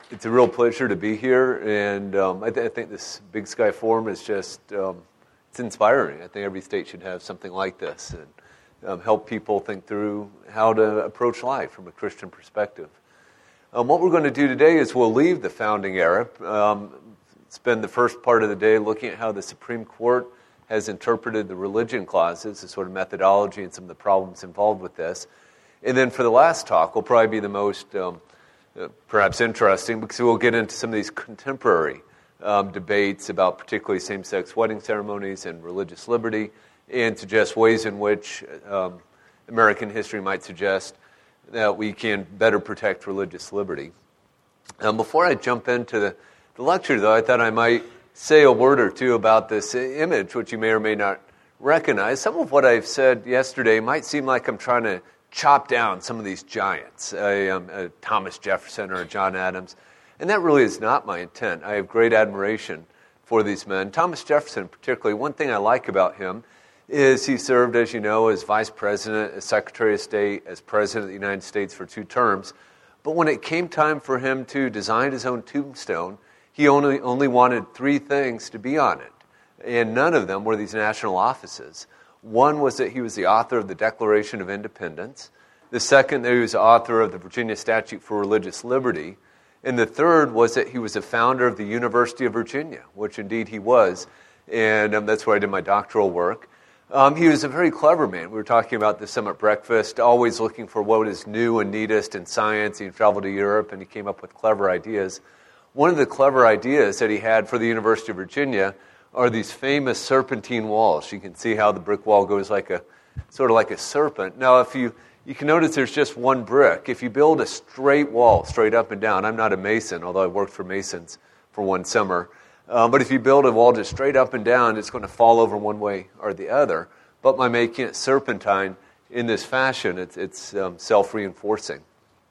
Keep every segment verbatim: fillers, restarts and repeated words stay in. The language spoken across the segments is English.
It's a real pleasure to be here, and um, I, th- I think this Big Sky Forum is just, um, it's inspiring. I think every state should have something like this and um, help people think through how to approach life from a Christian perspective. Um, what we're going to do today is we'll leave the founding era, um, spend the first part of the day looking at how the Supreme Court has interpreted the religion clauses, the sort of methodology and some of the problems involved with this. And then for the last talk, will probably be the most um, uh, perhaps interesting, because we'll get into some of these contemporary um, debates about particularly same-sex wedding ceremonies and religious liberty, and suggest ways in which um, American history might suggest that we can better protect religious liberty. Um, before I jump into the, the lecture, though, I thought I might say a word or two about this image, which you may or may not recognize. Some of what I've said yesterday might seem like I'm trying to chop down some of these giants, a, um, a Thomas Jefferson or a John Adams, and that really is not my intent. I have great admiration for these men. Thomas Jefferson particularly, one thing I like about him is he served, as you know, as vice president, as secretary of state, as president of the United States for two terms, but when it came time for him to design his own tombstone, he only, only wanted three things to be on it, and none of them were these national offices. One was that he was the author of the Declaration of Independence. The second, that he was the author of the Virginia Statute for Religious Liberty. And the third was that he was the founder of the University of Virginia, which indeed he was. And um, that's where I did my doctoral work. Um, he was a very clever man. We were talking about this some at breakfast, always looking for what is new and neatest in science. He traveled to Europe, and he came up with clever ideas. One of the clever ideas that he had for the University of Virginia are these famous serpentine walls. You can see how the brick wall goes like a sort of like a serpent. Now, if you you can notice there's just one brick. If you build a straight wall, straight up and down, I'm not a mason, although I worked for masons for one summer. Um, but if you build a wall just straight up and down, it's going to fall over one way or the other. But by making it serpentine in this fashion, it's, it's um, self-reinforcing,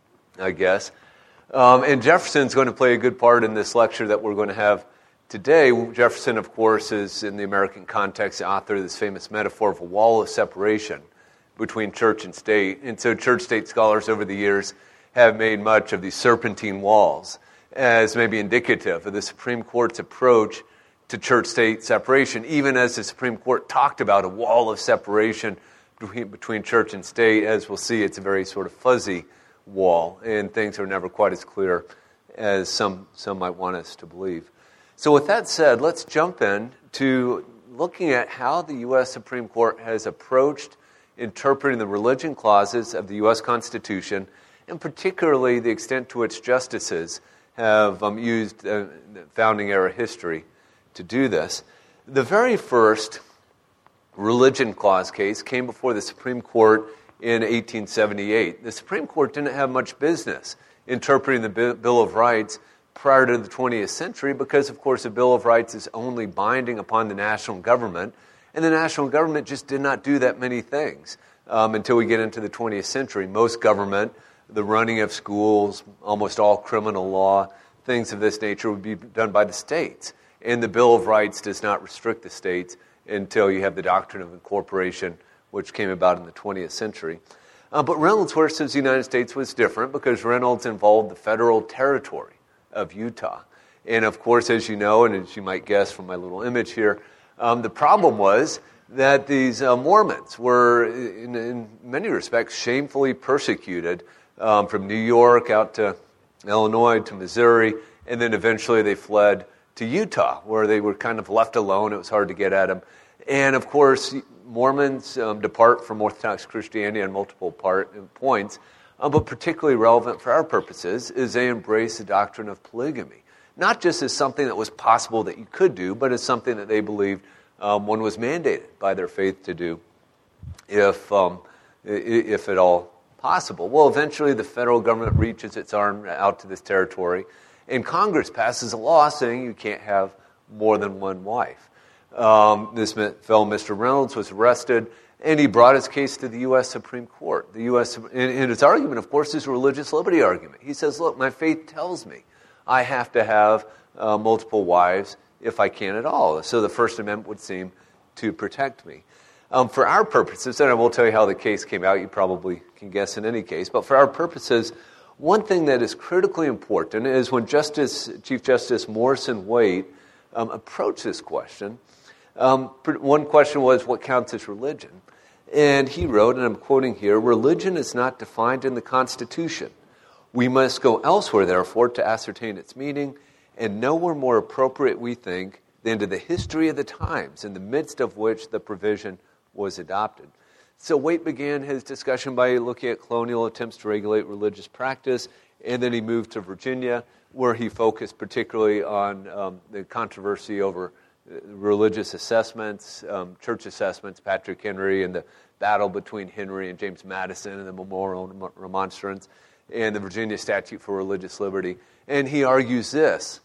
I guess. Um, and Jefferson's going to play a good part in this lecture that we're going to have today. Jefferson, of course, is, in the American context, the author of this famous metaphor of a wall of separation between church and state. And so church-state scholars over the years have made much of these serpentine walls as maybe indicative of the Supreme Court's approach to church-state separation, even as the Supreme Court talked about a wall of separation between, between church and state. As we'll see, it's a very sort of fuzzy wall, and things are never quite as clear as some, some might want us to believe. So with that said, let's jump in to looking at how the U S Supreme Court has approached interpreting the religion clauses of the U S Constitution, and particularly the extent to which justices have um, used uh, founding era history to do this. The very first religion clause case came before the Supreme Court in eighteen seventy-eight. The Supreme Court didn't have much business interpreting the Bill of Rights prior to the twentieth century, because, of course, the Bill of Rights is only binding upon the national government, and the national government just did not do that many things um, until we get into the twentieth century. Most government, the running of schools, almost all criminal law, things of this nature would be done by the states, and the Bill of Rights does not restrict the states until you have the doctrine of incorporation, which came about in the twentieth century. Uh, but Reynolds versus the United States was different, because Reynolds involved the federal territory of Utah. And of course, as you know, and as you might guess from my little image here, um, the problem was that these uh, Mormons were, in, in many respects, shamefully persecuted um, from New York out to Illinois to Missouri, and then eventually they fled to Utah, where they were kind of left alone. It was hard to get at them. And of course, Mormons um, depart from Orthodox Christianity on multiple part, points, Uh, but particularly relevant for our purposes is they embrace the doctrine of polygamy. Not just as something that was possible that you could do, but as something that they believed um, one was mandated by their faith to do, if um, if at all possible. Well, eventually the federal government reaches its arm out to this territory, and Congress passes a law saying you can't have more than one wife. Um, this fellow, Mister Reynolds, was arrested, and he brought his case to the U S Supreme Court. The U S and, and his argument, of course, is a religious liberty argument. He says, look, my faith tells me I have to have uh, multiple wives if I can at all. So the First Amendment would seem to protect me. Um, for our purposes, and I will tell you how the case came out, you probably can guess in any case, but for our purposes, One thing that is critically important is when Justice Chief Justice Morrison Waite um, approached this question, um, one question was, what counts as religion? And he wrote, and I'm quoting here, "Religion is not defined in the Constitution. We must go elsewhere, therefore, to ascertain its meaning, and nowhere more appropriate, we think, than to the history of the times in the midst of which the provision was adopted." So Waite began his discussion by looking at colonial attempts to regulate religious practice, and then he moved to Virginia, where he focused particularly on um, the controversy over religious assessments, um, church assessments, Patrick Henry, and the battle between Henry and James Madison and the Memorial Remonstrance, and the Virginia Statute for Religious Liberty. And he argues this: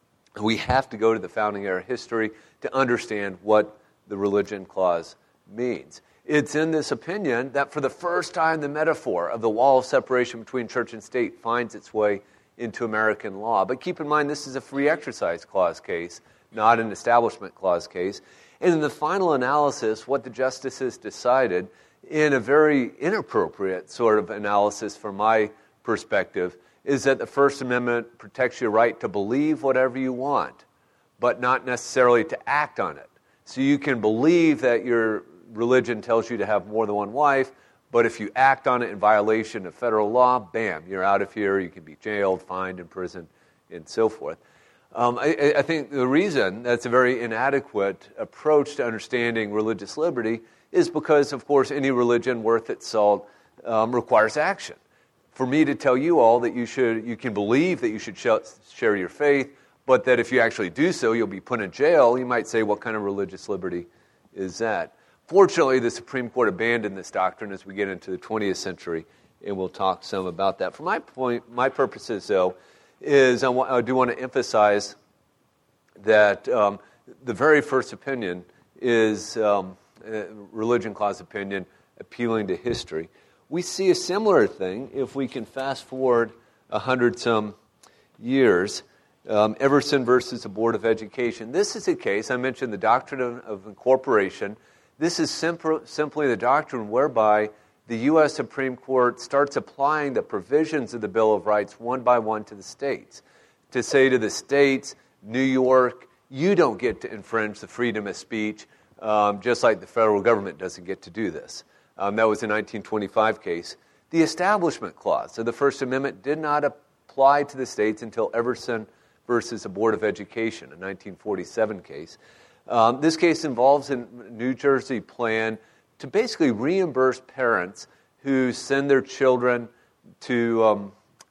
we have to go to the founding era history to understand what the religion clause means. It's in this opinion that for the first time the metaphor of the wall of separation between church and state finds its way into American law. But keep in mind, this is a free exercise clause case, not an establishment clause case. And in the final analysis, what the justices decided, in a very inappropriate sort of analysis from my perspective, is that the First Amendment protects your right to believe whatever you want, but not necessarily to act on it. So you can believe that your religion tells you to have more than one wife, but if you act on it in violation of federal law, bam, you're out of here. You can be jailed, fined, imprisoned, and so forth. Um, I, I think the reason that's a very inadequate approach to understanding religious liberty is because, of course, any religion worth its salt um, requires action. For me to tell you all that you should, you can believe that you should share your faith, but that if you actually do so, you'll be put in jail, you might say, what kind of religious liberty is that? Fortunately, the Supreme Court abandoned this doctrine as we get into the twentieth century, and we'll talk some about that. For my point, my purposes, though, is I, want, I do want to emphasize that um, the very first opinion is um, a religion clause opinion appealing to history. We see a similar thing if we can fast forward a hundred some years. Um, Everson versus the Board of Education. This is a case, I mentioned the doctrine of, of incorporation. This is simpl- simply the doctrine whereby the U S Supreme Court starts applying the provisions of the Bill of Rights one by one to the states. To say to the states, New York, you don't get to infringe the freedom of speech, um, just like the federal government doesn't get to do this. Um, that was a nineteen twenty-five case. The Establishment Clause of the First Amendment did not apply to the states until Everson versus the Board of Education, a nineteen forty-seven case. Um, this case involves a New Jersey plan to basically reimburse parents who send their children to, um,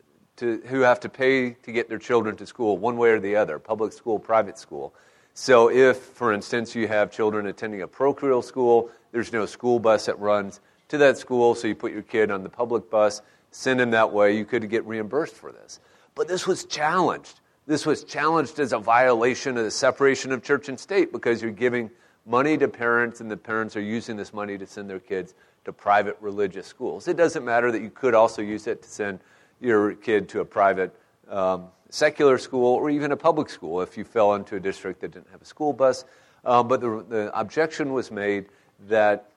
to who have to pay to get their children to school one way or the other, public school, private school. So if, for instance, you have children attending a parochial school, there's no school bus that runs to that school, so you put your kid on the public bus, send him that way, you could get reimbursed for this. But this was challenged. This was challenged as a violation of the separation of church and state because you're giving money to parents and the parents are using this money to send their kids to private religious schools. It doesn't matter that you could also use it to send your kid to a private um, secular school or even a public school if you fell into a district that didn't have a school bus. Um, but the, the objection was made that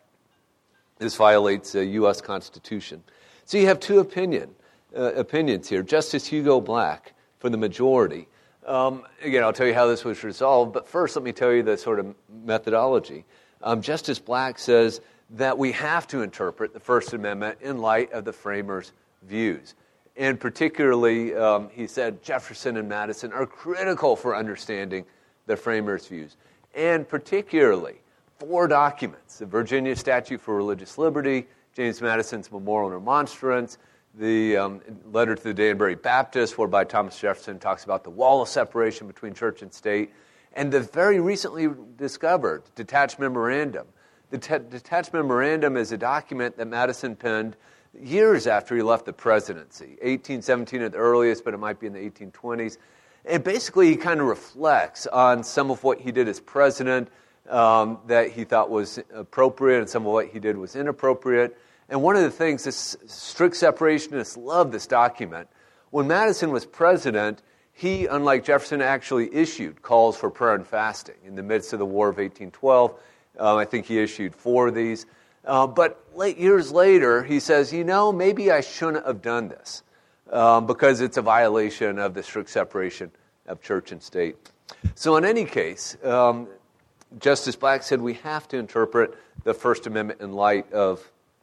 this violates the U S Constitution. So you have two opinion, uh, opinions here. Justice Hugo Black for the majority. Um, again, I'll tell you how this was resolved, but first let me tell you the sort of methodology. Um, Justice Black says that we have to interpret the First Amendment in light of the framers' views. And particularly, um, he said, Jefferson and Madison are critical for understanding the framers' views. And particularly, four documents, the Virginia Statute for Religious Liberty, James Madison's Memorial and Remonstrance, the um, letter to the Danbury Baptist, whereby Thomas Jefferson talks about the wall of separation between church and state, and the very recently discovered detached memorandum. The te- detached memorandum is a document that Madison penned years after he left the presidency, eighteen seventeen at the earliest, but it might be in the eighteen twenties. And basically, he kind of reflects on some of what he did as president um, that he thought was appropriate, and some of what he did was inappropriate. And one of the things, this strict separationists love this document. When Madison was president, he, unlike Jefferson, actually issued calls for prayer and fasting in the midst of the War of eighteen twelve. Um, I think he issued four of these. Uh, but late years later, he says, you know, maybe I shouldn't have done this. um, because it's a violation of the strict separation of church and state. So in any case, um, Justice Black said we have to interpret the First Amendment in light of,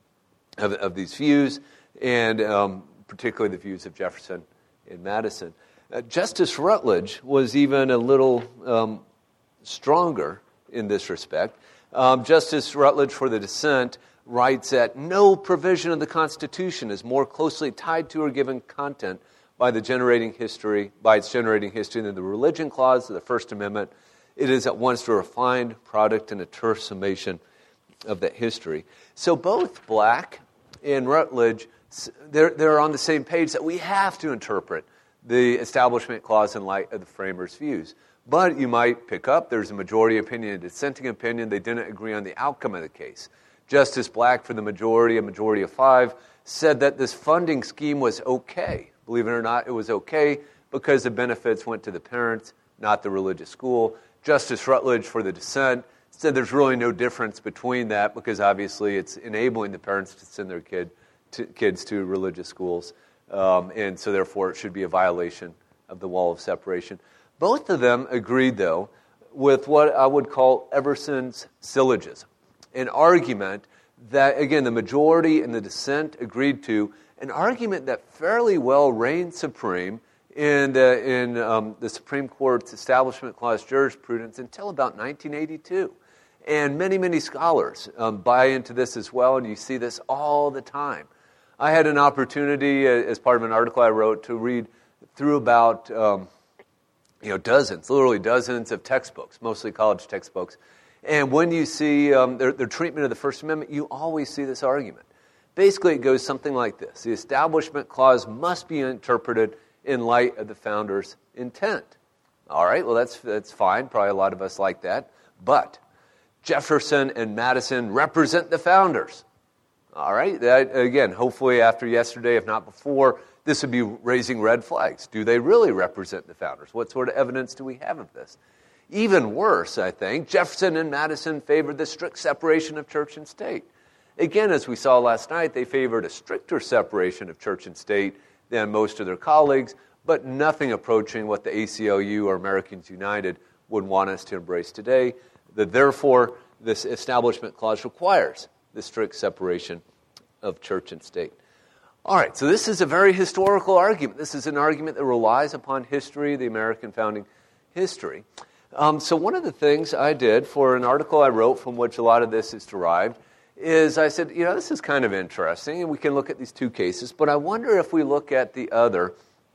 of, of these views, and um, particularly the views of Jefferson and Madison. Uh, Justice Rutledge was even a little um, stronger in this respect. Um, Justice Rutledge, for the dissent, writes that no provision of the Constitution is more closely tied to or given content by the generating history, by its generating history than the religion clause of the First Amendment. It is at once a refined product and a terse summation of that history. So both Black and Rutledge, they're, they're on the same page that we have to interpret the Establishment Clause in light of the framers' views. But you might pick up, there's a majority opinion, a dissenting opinion. They didn't agree on the outcome of the case. Justice Black, for the majority, a majority of five, said that this funding scheme was okay. Believe it or not, it was okay because the benefits went to the parents, not the religious school. Justice Rutledge, for the dissent, said there's really no difference between that because obviously it's enabling the parents to send their kid to, kids to religious schools. Um, and so therefore it should be a violation of the wall of separation. Both of them agreed, though, with what I would call Everson's syllogism, an argument that, again, the majority and the dissent agreed to, an argument that fairly well reigned supreme in the, in, um, the Supreme Court's Establishment Clause jurisprudence until about nineteen eighty-two. And many, many scholars um, buy into this as well, and you see this all the time. I had an opportunity, uh, as part of an article I wrote, to read through about um, you know, dozens, literally dozens of textbooks, mostly college textbooks. And when you see um, their, their treatment of the First Amendment, you always see this argument. Basically, it goes something like this. The Establishment Clause must be interpreted in light of the founders' intent. All right, well, that's that's fine. Probably a lot of us like that. But Jefferson and Madison represent the founders. All right, that, again, hopefully after yesterday, if not before, this would be raising red flags. Do they really represent the founders? What sort of evidence do we have of this? Even worse, I think, Jefferson and Madison favored the strict separation of church and state. Again, as we saw last night, they favored a stricter separation of church and state than most of their colleagues, but nothing approaching what the A C L U or Americans United would want us to embrace today. That therefore, this Establishment Clause requires the strict separation of church and state. All right, so this is a very historical argument. This is an argument that relies upon history, the American founding history. Um, so one of the things I did for an article I wrote from which a lot of this is derived is I said, you know, this is kind of interesting, and we can look at these two cases, but I wonder if we look at the other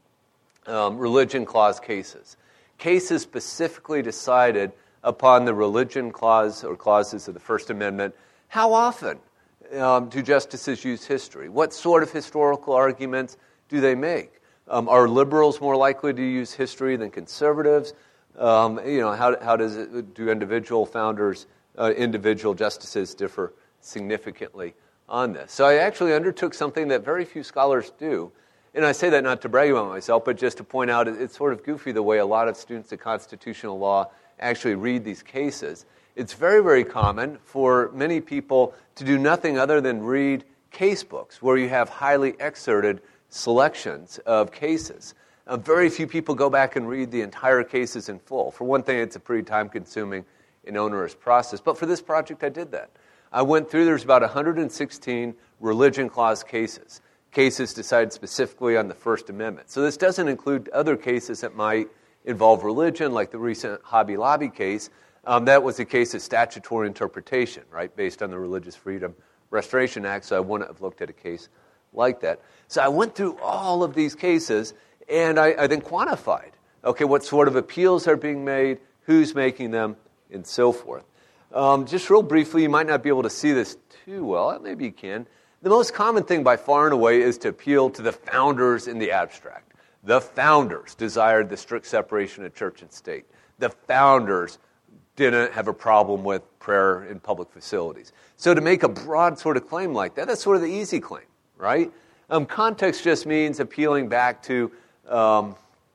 um, religion clause cases, cases specifically decided upon the religion clause or clauses of the First Amendment, how often um, do justices use history? What sort of historical arguments do they make? Um, are liberals more likely to use history than conservatives? Um, you know, how, how does it, do individual founders, uh, individual justices differ significantly on this? So I actually undertook something that very few scholars do. And I say that not to brag about myself, but just to point out it's sort of goofy the way a lot of students of constitutional law actually read these cases. It's very, very common for many people to do nothing other than read case books where you have highly excerpted selections of cases. Uh, very few people go back and read the entire cases in full. For one thing, it's a pretty time-consuming and onerous process. But for this project, I did that. I went through, there's about one hundred sixteen religion clause cases, cases decided specifically on the First Amendment. So this doesn't include other cases that might involve religion, like the recent Hobby Lobby case. Um, that was a case of statutory interpretation, right, based on the Religious Freedom Restoration Act, so I wouldn't have looked at a case like that. So I went through all of these cases, and I, I then quantified, okay, what sort of appeals are being made, who's making them, and so forth. Um, just real briefly, you might not be able to see this too well. Maybe you can. The most common thing by far and away is to appeal to the founders in the abstract. The founders desired the strict separation of church and state. The founders didn't have a problem with prayer in public facilities. So to make a broad sort of claim like that, that's sort of the easy claim, right? Um, context just means appealing back to um,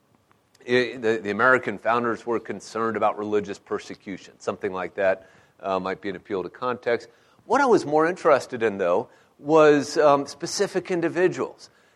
it, the, the American founders were concerned about religious persecution. Something like that uh, might be an appeal to context. What I was more interested in, though, was um, specific individuals.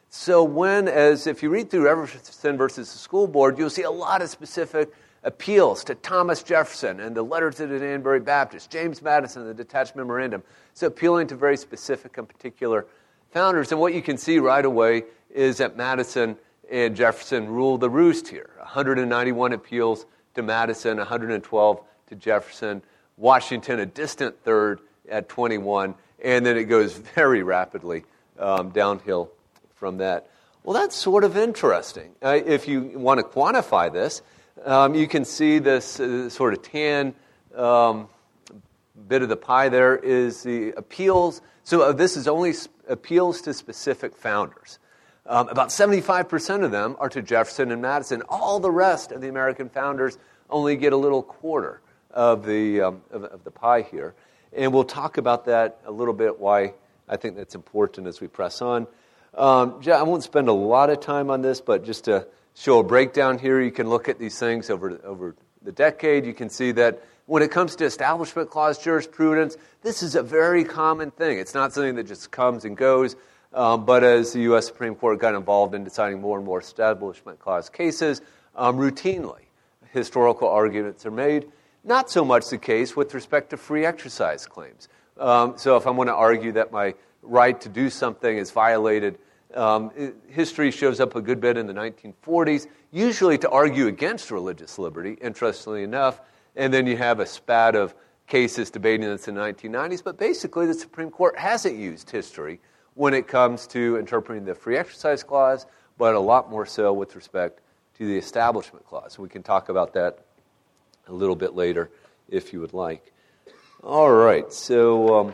So when, as if you read through Jefferson versus the School Board, you'll see a lot of specific appeals to Thomas Jefferson and the letter to the Danbury Baptist, James Madison, the detached memorandum. So appealing to very specific and particular founders. And what you can see right away is that Madison and Jefferson ruled the roost here. one hundred ninety-one appeals to Madison, one hundred twelve to Jefferson. Washington, a distant third at twenty-one. And then it goes very rapidly um, downhill from that. Well, that's sort of interesting. Uh, if you want to quantify this, um, you can see this uh, sort of tan um, bit of the pie there is the appeals. So uh, this is only sp- appeals to specific founders. Um, about seventy-five percent of them are to Jefferson and Madison. All the rest of the American founders only get a little quarter of the um, of, of the pie here. And we'll talk about that a little bit, why I think that's important as we press on. Um, I won't spend a lot of time on this, but just to show a breakdown here, you can look at these things over, over the decade. You can see that when it comes to Establishment Clause jurisprudence, this is a very common thing. It's not something that just comes and goes, um, but as the U S Supreme Court got involved in deciding more and more Establishment Clause cases, um, routinely historical arguments are made. Not so much the case with respect to free exercise claims. Um, so if I want to argue that my right to do something is violated, um, it, history shows up a good bit in the nineteen forties, usually to argue against religious liberty, interestingly enough, and then you have a spat of cases debating this in the nineteen nineties, but basically the Supreme Court hasn't used history when it comes to interpreting the Free Exercise Clause, but a lot more so with respect to the Establishment Clause. We can talk about that a little bit later if you would like. All right, so um,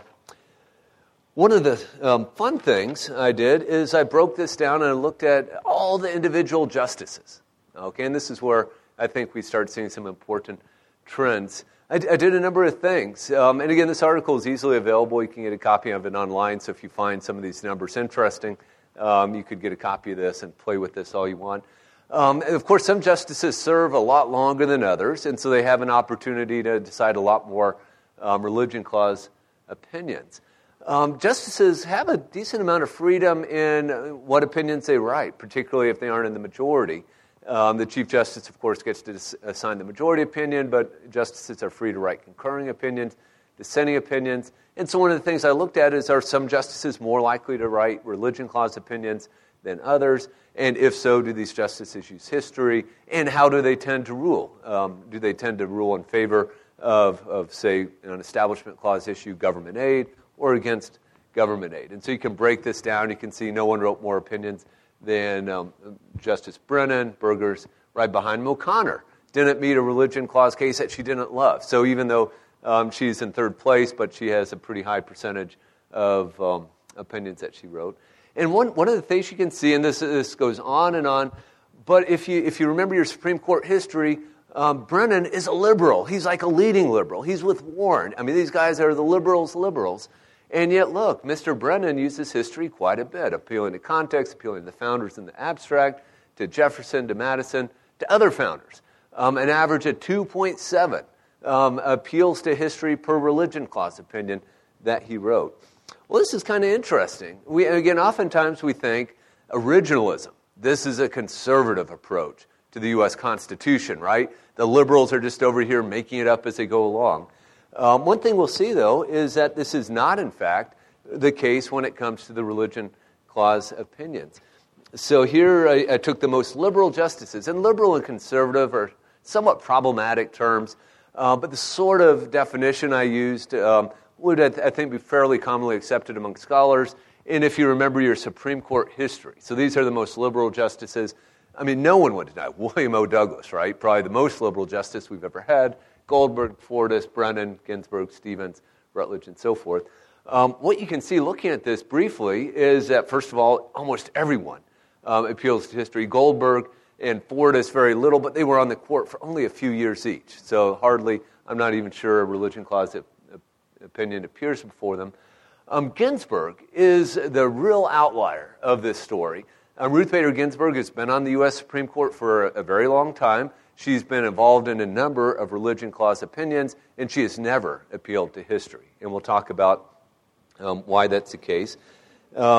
one of the um, fun things I did is I broke this down and I looked at all the individual justices. Okay, and this is where I think we start seeing some important trends. I, I did a number of things. Um, and again, this article is easily available. You can get a copy of it online. So if you find some of these numbers interesting, um, you could get a copy of this and play with this all you want. Um, and of course, some justices serve a lot longer than others, and so they have an opportunity to decide a lot more um, religion clause opinions. Um, justices have a decent amount of freedom in what opinions they write, particularly if they aren't in the majority. Um, the Chief Justice, of course, gets to dis- assign the majority opinion, but justices are free to write concurring opinions, dissenting opinions. And so one of the things I looked at is, are some justices more likely to write religion clause opinions than others? And if so, do these justices use history? And how do they tend to rule? Um, do they tend to rule in favor of, of, say, an Establishment Clause issue, government aid, or against government aid? And so you can break this down. You can see no one wrote more opinions than um, Justice Brennan. Burger's right behind him. O'Connor didn't meet a religion clause case that she didn't love. So even though um, she's in third place, but she has a pretty high percentage of um, opinions that she wrote. And one, one of the things you can see, and this, this goes on and on, but if you if you remember your Supreme Court history, um, Brennan is a liberal. He's like a leading liberal. He's with Warren. I mean, these guys are the liberals' liberals. And yet, look, Mister Brennan uses history quite a bit, appealing to context, appealing to the founders in the abstract, to Jefferson, to Madison, to other founders. Um, an average of two point seven um, appeals to history per religion clause opinion that he wrote. Well, this is kind of interesting. We, again, oftentimes we think originalism. This is a conservative approach to the U S Constitution, right? The liberals are just over here making it up as they go along. Um, one thing we'll see, though, is that this is not, in fact, the case when it comes to the religion clause opinions. So here I, I took the most liberal justices, and liberal and conservative are somewhat problematic terms, uh, but the sort of definition I used um, would, I, th- I think, be fairly commonly accepted among scholars. And if you remember your Supreme Court history, so these are the most liberal justices. I mean, no one would deny William O. Douglas, right? Probably the most liberal justice we've ever had. Goldberg, Fortas, Brennan, Ginsburg, Stevens, Rutledge, and so forth. Um, what you can see looking at this briefly is that, first of all, almost everyone um, appeals to history. Goldberg and Fortas, very little, but they were on the court for only a few years each. So hardly, I'm not even sure a religion clause opinion appears before them. Um, Ginsburg is the real outlier of this story. Um, Ruth Bader Ginsburg has been on the U S Supreme Court for a, a very long time. She's been involved in a number of religion clause opinions, and she has never appealed to history. And we'll talk about um, why that's the case. Um,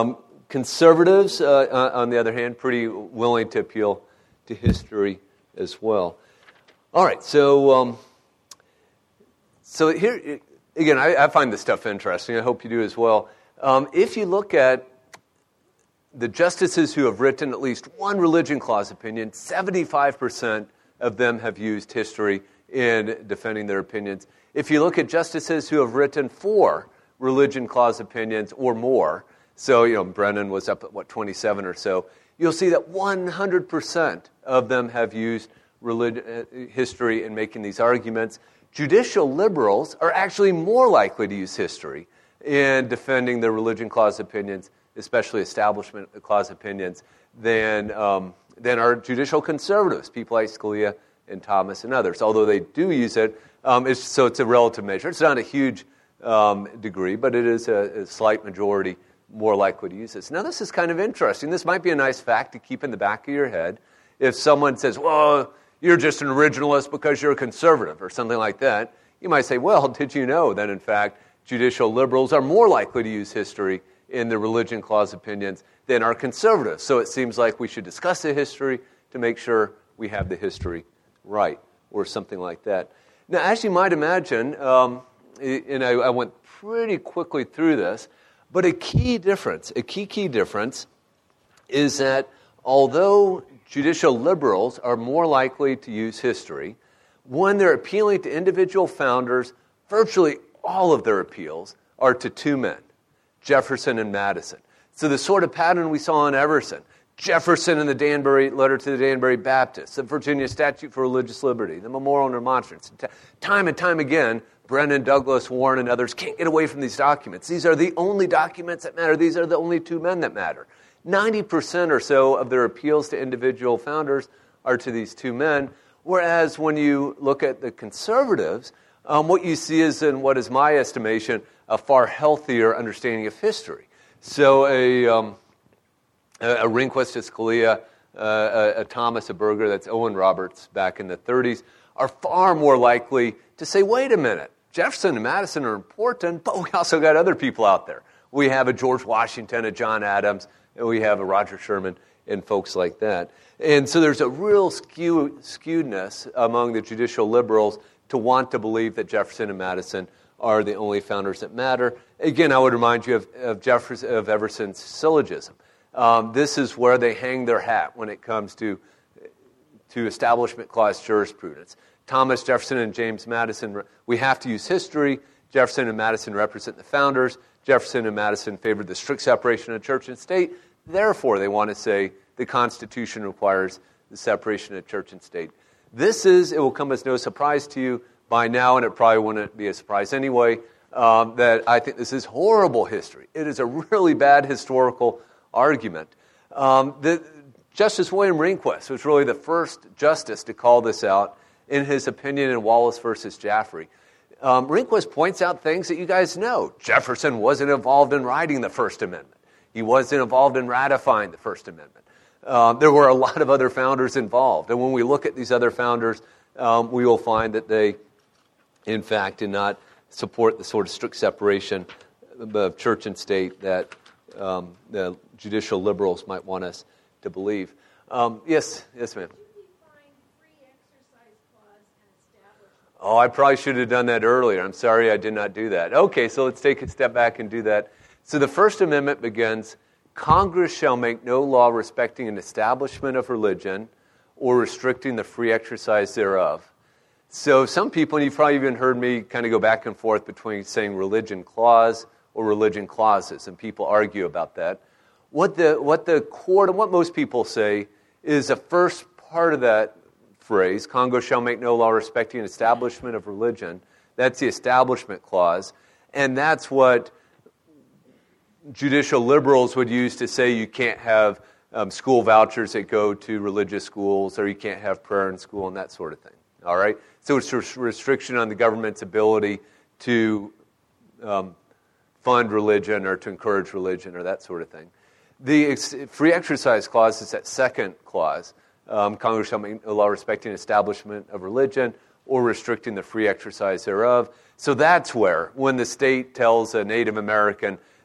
Conservatives, uh, on the other hand, pretty willing to appeal to history as well. All right, so um, so here again, I, I find this stuff interesting. I hope you do as well. Um, if you look at the justices who have written at least one religion clause opinion, seventy-five percent of them have used history in defending their opinions. If you look at justices who have written four religion clause opinions or more, so, you know, Brennan was up at, what, twenty-seven or so, you'll see that one hundred percent of them have used relig- uh, history in making these arguments. Judicial liberals are actually more likely to use history in defending their religion clause opinions, especially establishment clause opinions, than, um, than are judicial conservatives, people like Scalia and Thomas and others, although they do use it. Um, it's, so it's a relative measure. It's not a huge um, degree, but it is a, a slight majority more likely to use this. Now, this is kind of interesting. This might be a nice fact to keep in the back of your head. If someone says, well, you're just an originalist because you're a conservative or something like that, you might say, well, did you know that, in fact, judicial liberals are more likely to use history in the religion clause opinions than are conservatives? So it seems like we should discuss the history to make sure we have the history right, or something like that. Now, as you might imagine, um, and I, I went pretty quickly through this, but a key difference, a key, key difference is that although judicial liberals are more likely to use history, when they're appealing to individual founders, virtually all of their appeals are to two men, Jefferson and Madison. So the sort of pattern we saw in Everson, Jefferson and the Danbury letter to the Danbury Baptists, the Virginia Statute for Religious Liberty, the Memorial and Remonstrance. Time and time again, Brennan, Douglas, Warren, and others can't get away from these documents. These are the only documents that matter. These are the only two men that matter. ninety percent or so of their appeals to individual founders are to these two men, whereas when you look at the conservatives, um, what you see is, in what is my estimation, a far healthier understanding of history. So a... Um, A Rehnquist, a Scalia, uh, a, a Thomas, a Berger, that's Owen Roberts back in the thirties, are far more likely to say, wait a minute, Jefferson and Madison are important, but we also got other people out there. We have a George Washington, a John Adams, and we have a Roger Sherman, and folks like that. And so there's a real skew, skewedness among the judicial liberals to want to believe that Jefferson and Madison are the only founders that matter. Again, I would remind you of, of, Jefferson, of Everson's syllogism. Um, this is where they hang their hat when it comes to, to Establishment Clause jurisprudence. Thomas Jefferson and James Madison, we have to use history. Jefferson and Madison represent the founders. Jefferson and Madison favored the strict separation of church and state. Therefore, they want to say the Constitution requires the separation of church and state. This is, it will come as no surprise to you by now, and it probably wouldn't be a surprise anyway, um, that I think this is horrible history. It is a really bad historical argument. Um, the, Justice William Rehnquist was really the first justice to call this out in his opinion in Wallace versus Jaffrey. Um, Rehnquist points out things that you guys know. Jefferson wasn't involved in writing the First Amendment. He wasn't involved in ratifying the First Amendment. Um, there were a lot of other founders involved. And when we look at these other founders, um, we will find that they, in fact, did not support the sort of strict separation of church and state that um, the judicial liberals might want us to believe. Um, yes, yes, ma'am. Oh, I probably should have done that earlier. I'm sorry I did not do that. Okay, so let's take a step back and do that. So the First Amendment begins, Congress shall make no law respecting an establishment of religion or restricting the free exercise thereof. So some people, and you've probably even heard me kind of go back and forth between saying religion clause or religion clauses, and people argue about that. What the what the court, and what most people say, is the first part of that phrase, Congress shall make no law respecting an establishment of religion. That's the Establishment Clause. And that's what judicial liberals would use to say you can't have um, school vouchers that go to religious schools, or you can't have prayer in school and that sort of thing. All right? So it's a restriction on the government's ability to um, fund religion or to encourage religion or that sort of thing. The ex- Free Exercise Clause is that second clause. Um, Congress shall make no law respecting establishment of religion or restricting the free exercise thereof. So that's where, when the state tells a Native American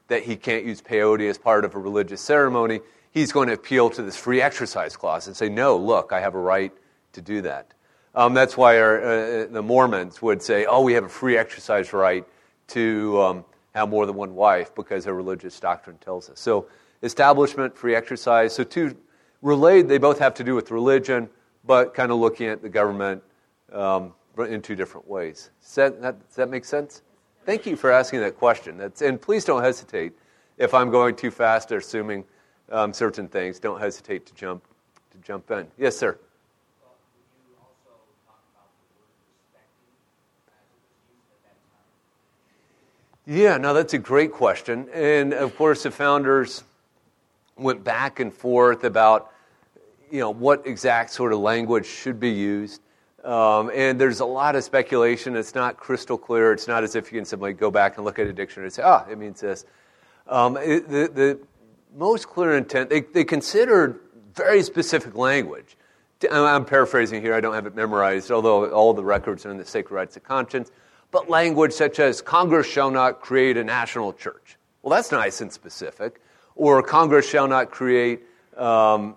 that he can't use peyote as part of a religious ceremony, he's going to appeal to this free exercise clause and say, no, look, I have a right to do that. Um, that's why our, uh, the Mormons would say, oh, we have a free exercise right to um, have more than one wife because our religious doctrine tells us. So establishment, free exercise. So two related, they both have to do with religion, but kind of looking at the government um, in two different ways. Does that, that, does that make sense? Thank you for asking that question. That's, and please don't hesitate if I'm going too fast or assuming um, certain things. Don't hesitate to jump to jump in. Yes, sir. Well, would you also talk about the word respecting as it was used at that time? Yeah, no, that's a great question. And of course, the founders went back and forth about, you know, what exact sort of language should be used. Um, and there's a lot of speculation. It's not crystal clear. It's not as if you can simply go back and look at a dictionary and say, ah, it means this. Um, it, the, the most clear intent, they, they considered very specific language. I'm paraphrasing here. I don't have it memorized, although all the records are in the Sacred Rights of Conscience. But language such as, Congress shall not create a national church. Well, that's nice and specific. Or Congress shall not create um,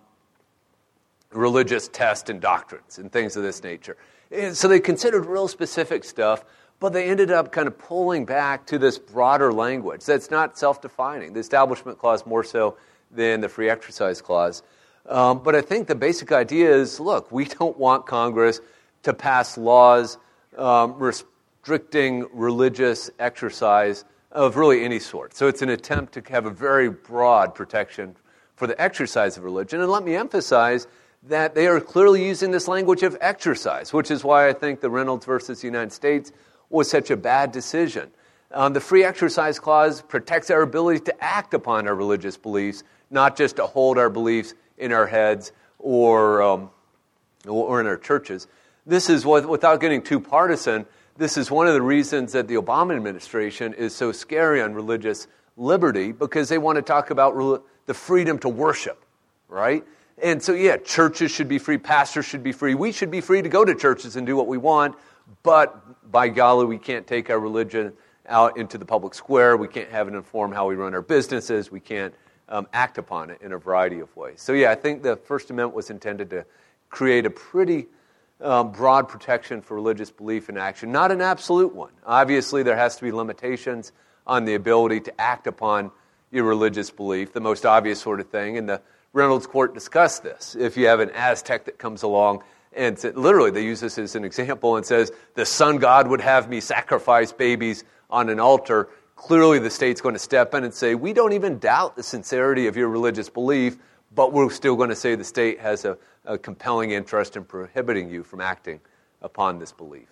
religious tests and doctrines and things of this nature. And so they considered real specific stuff, but they ended up kind of pulling back to this broader language that's not self-defining. The Establishment Clause more so than the Free Exercise Clause. Um, but I think the basic idea is, look, we don't want Congress to pass laws um, restricting religious exercise of really any sort. So it's an attempt to have a very broad protection for the exercise of religion. And let me emphasize that they are clearly using this language of exercise, which is why I think the Reynolds versus the United States was such a bad decision. Um, the Free Exercise Clause protects our ability to act upon our religious beliefs, not just to hold our beliefs in our heads or um, or in our churches. This is what, without getting too partisan, this is one of the reasons that the Obama administration is so scary on religious liberty, because they want to talk about re- the freedom to worship, right? And so, yeah, churches should be free, pastors should be free. We should be free to go to churches and do what we want, but by golly, we can't take our religion out into the public square. We can't have it inform how we run our businesses. We can't um, act upon it in a variety of ways. So, yeah, I think the First Amendment was intended to create a pretty um, broad protection for religious belief and action, not an absolute one. Obviously, there has to be limitations on the ability to act upon your religious belief, the most obvious sort of thing, and the Reynolds Court discussed this. If you have an Aztec that comes along and literally they use this as an example and says, the sun god would have me sacrifice babies on an altar, clearly the state's going to step in and say, we don't even doubt the sincerity of your religious belief, but we're still going to say the state has a, a compelling interest in prohibiting you from acting upon this belief.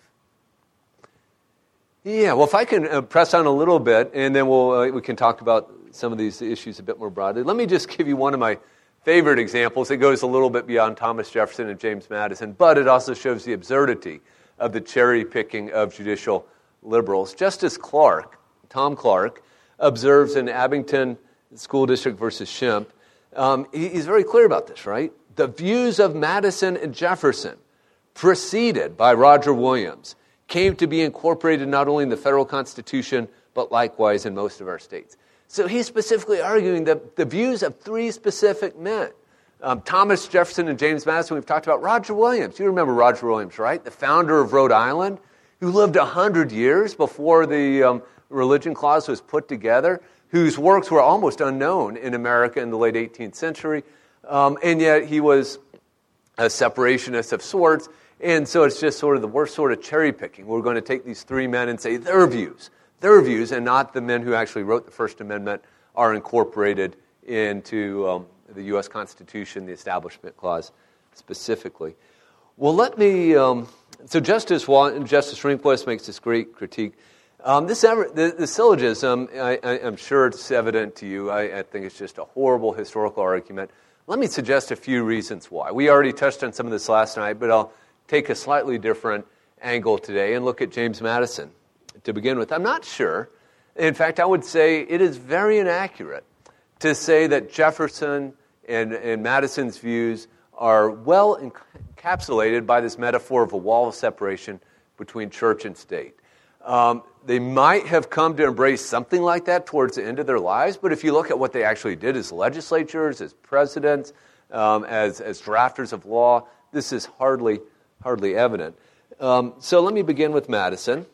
Yeah, well, if I can uh, press on a little bit, and then we'll uh, we can talk about some of these issues a bit more broadly. Let me just give you one of my favorite examples. It goes a little bit beyond Thomas Jefferson and James Madison, but it also shows the absurdity of the cherry-picking of judicial liberals. Justice Clark, Tom Clark, observes in Abington School District versus Shemp, um, he, he's very clear about this, right? The views of Madison and Jefferson, preceded by Roger Williams, came to be incorporated not only in the federal Constitution, but likewise in most of our states. So he's specifically arguing that the views of three specific men, um, Thomas Jefferson and James Madison, we've talked about. Roger Williams, you remember Roger Williams, right? The founder of Rhode Island, who lived one hundred years before the um, Religion Clause was put together, whose works were almost unknown in America in the late eighteenth century, um, and yet he was a separationist of sorts, and so it's just sort of the worst sort of cherry picking. We're going to take these three men and say their views. Their views, and not the men who actually wrote the First Amendment, are incorporated into um, the U S Constitution, the Establishment Clause specifically. Well, let me... Um, so Justice Wall, Justice Rehnquist makes this great critique. Um, this ever, the, the syllogism, I, I, I'm sure it's evident to you. I, I think it's just a horrible historical argument. Let me suggest a few reasons why. We already touched on some of this last night, but I'll take a slightly different angle today and look at James Madison. To begin with, I'm not sure. In fact, I would say it is very inaccurate to say that Jefferson and, and Madison's views are well encapsulated by this metaphor of a wall of separation between church and state. Um, they might have come to embrace something like that towards the end of their lives, but if you look at what they actually did as legislatures, as presidents, um, as, as drafters of law, this is hardly, hardly evident. Um, so let me begin with Madison.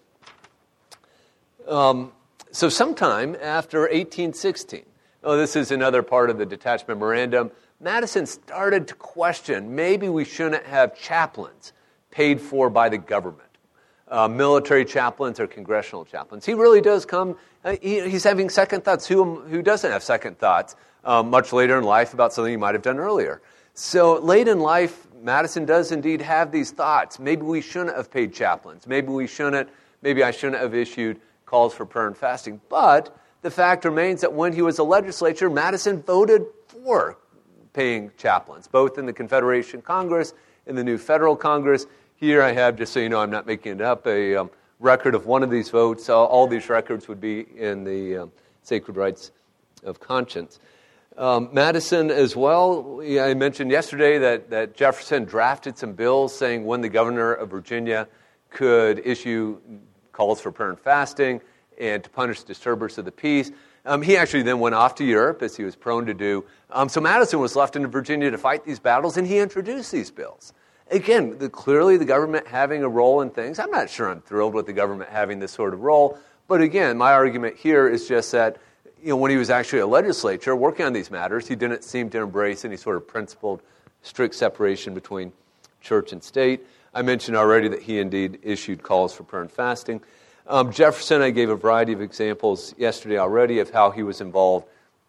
Um, so sometime after eighteen sixteen, oh, this is another part of the detached memorandum, Madison started to question, maybe we shouldn't have chaplains paid for by the government. Uh, military chaplains or congressional chaplains. He really does come, uh, he, he's having second thoughts. Who, who doesn't have second thoughts um, much later in life about something he might have done earlier? So late in life, Madison does indeed have these thoughts. Maybe we shouldn't have paid chaplains. Maybe we shouldn't, maybe I shouldn't have issued calls for prayer and fasting. But the fact remains that when he was a legislature, Madison voted for paying chaplains, both in the Confederation Congress, in the new federal Congress. Here I have, just so you know, I'm not making it up, a um, record of one of these votes. All, all these records would be in the um, Sacred Rights of Conscience. Um, Madison as well, I mentioned yesterday that, that Jefferson drafted some bills saying when the governor of Virginia could issue calls for prayer and fasting and to punish disturbers of the peace. Um, he actually then went off to Europe, as he was prone to do. Um, so Madison was left in Virginia to fight these battles, and he introduced these bills. Again, the, clearly the government having a role in things. I'm not sure I'm thrilled with the government having this sort of role. But again, my argument here is just that, you know, when he was actually a legislature working on these matters, he didn't seem to embrace any sort of principled, strict separation between church and state. I mentioned already that he indeed issued calls for prayer and fasting. Um, Jefferson, I gave a variety of examples yesterday already of how he was involved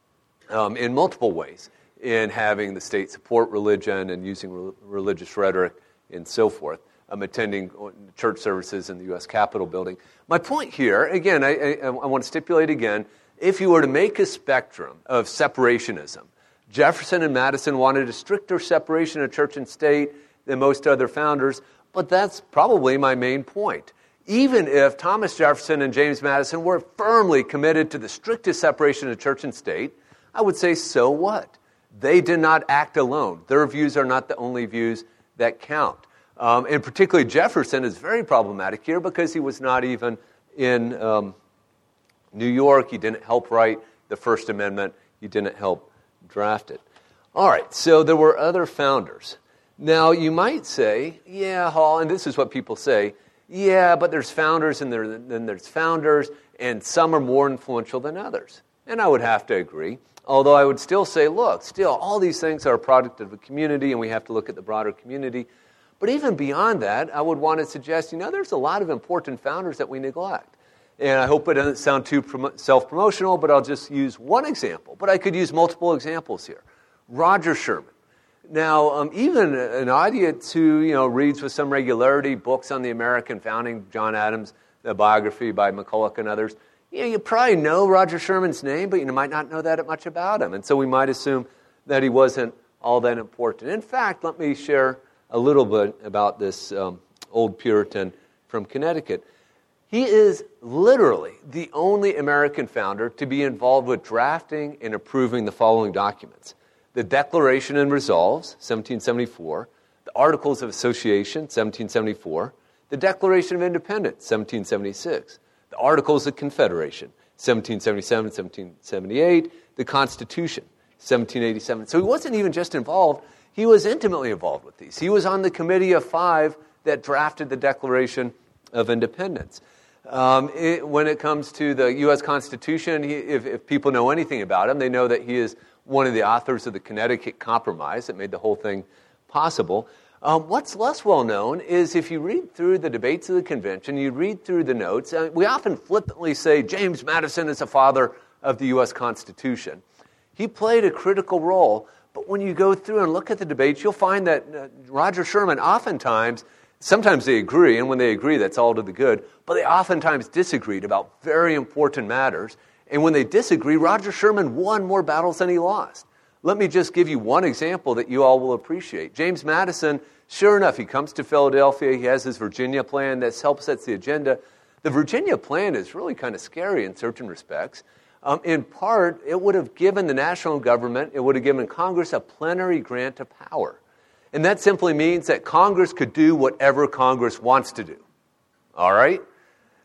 um, in multiple ways in having the state support religion and using re- religious rhetoric and so forth, um, attending church services in the U S Capitol building. My point here, again, I, I, I want to stipulate again, if you were to make a spectrum of separationism, Jefferson and Madison wanted a stricter separation of church and state than most other founders, but that's probably my main point. Even if Thomas Jefferson and James Madison were firmly committed to the strictest separation of church and state, I would say, so what? They did not act alone. Their views are not the only views that count. Um, and particularly Jefferson is very problematic here because he was not even in um, New York. He didn't help write the First Amendment. He didn't help draft it. All right, so there were other founders. Now, you might say, yeah, Hall, and this is what people say, yeah, but there's founders and there, then there's founders, and some are more influential than others. And I would have to agree. Although I would still say, look, still, all these things are a product of a community, and we have to look at the broader community. But even beyond that, I would want to suggest, you know, there's a lot of important founders that we neglect. And I hope it doesn't sound too prom- self-promotional, but I'll just use one example. But I could use multiple examples here. Roger Sherman. Now, um, even an audience who, you know, reads with some regularity books on the American founding, John Adams, the biography by McCulloch and others, you know, you probably know Roger Sherman's name, but you might not know that much about him. And so we might assume that he wasn't all that important. In fact, let me share a little bit about this um, old Puritan from Connecticut. He is literally the only American founder to be involved with drafting and approving the following documents: the Declaration and Resolves, seventeen seventy-four, the Articles of Association, seventeen seventy-four, the Declaration of Independence, seventeen seventy-six, the Articles of Confederation, seventeen seventy-seven, seventeen seventy-eight, the Constitution, seventeen eighty-seven. So he wasn't even just involved, he was intimately involved with these. He was on the committee of five that drafted the Declaration of Independence. Um, it, when it comes to the U S Constitution, he, if, if people know anything about him, they know that he is one of the authors of the Connecticut Compromise that made the whole thing possible. Um, what's less well known is if you read through the debates of the convention, you read through the notes, uh, we often flippantly say James Madison is the father of the U S Constitution. He played a critical role, but when you go through and look at the debates, you'll find that uh, Roger Sherman oftentimes, sometimes they agree, and when they agree, that's all to the good, but they oftentimes disagreed about very important matters. And when they disagree, Roger Sherman won more battles than he lost. Let me just give you one example that you all will appreciate. James Madison, sure enough, he comes to Philadelphia. He has his Virginia plan that helps set the agenda. The Virginia plan is really kind of scary in certain respects. Um, in part, it would have given the national government, it would have given Congress a plenary grant of power. And that simply means that Congress could do whatever Congress wants to do. All right?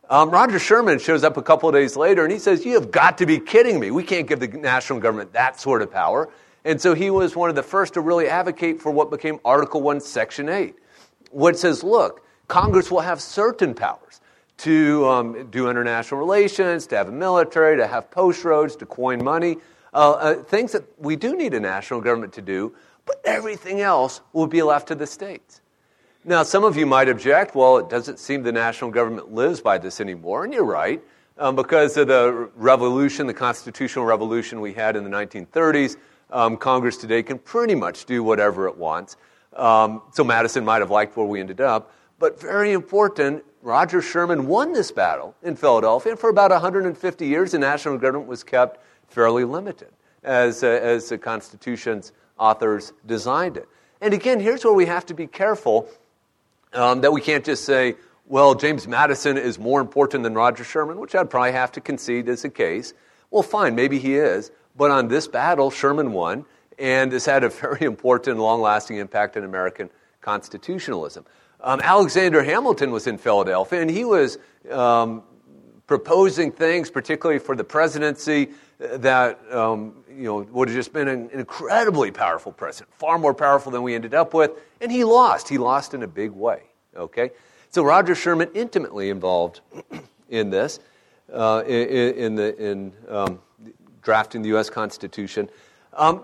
Um, Roger Sherman shows up a couple of days later, and he says, you have got to be kidding me. We can't give the national government that sort of power. And so he was one of the first to really advocate for what became Article one, Section eight, which says, look, Congress will have certain powers to um, do international relations, to have a military, to have post roads, to coin money, uh, uh, things that we do need a national government to do, but everything else will be left to the states. Now, some of you might object, well, it doesn't seem the national government lives by this anymore, and you're right. Um, because of the revolution, the constitutional revolution we had in the nineteen thirties, um, Congress today can pretty much do whatever it wants. Um, so Madison might have liked where we ended up. But very important, Roger Sherman won this battle in Philadelphia, and for about one hundred fifty years, the national government was kept fairly limited as, uh, as the Constitution's authors designed it. And again, here's where we have to be careful. Um, that we can't just say, well, James Madison is more important than Roger Sherman, which I'd probably have to concede is the case. Well, fine, maybe he is. But on this battle, Sherman won, and this had a very important, long-lasting impact on American constitutionalism. Um, Alexander Hamilton was in Philadelphia, and he was um, proposing things, particularly for the presidency, that um, you know would have just been an incredibly powerful president, far more powerful than we ended up with, and he lost. He lost in a big way. Okay, so Roger Sherman intimately involved in this, uh, in, in the in um, drafting the U S Constitution. Um,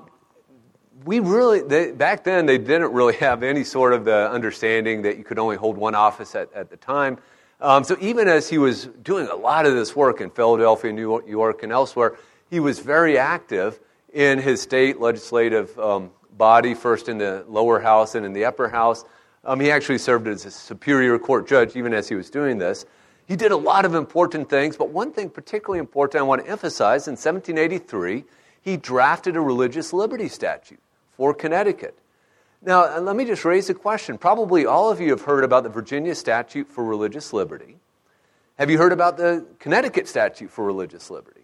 we really they, back then they didn't really have any sort of the understanding that you could only hold one office at, at the time. Um, so even as he was doing a lot of this work in Philadelphia, New York, and elsewhere, he was very active in his state legislative um, body, first in the lower house and in the upper house. Um, he actually served as a Superior Court judge even as he was doing this. He did a lot of important things, but one thing particularly important I want to emphasize, in seventeen eighty-three, he drafted a religious liberty statute for Connecticut. Now, let me just raise a question. Probably all of you have heard about the Virginia statute for religious liberty. Have you heard about the Connecticut statute for religious liberty?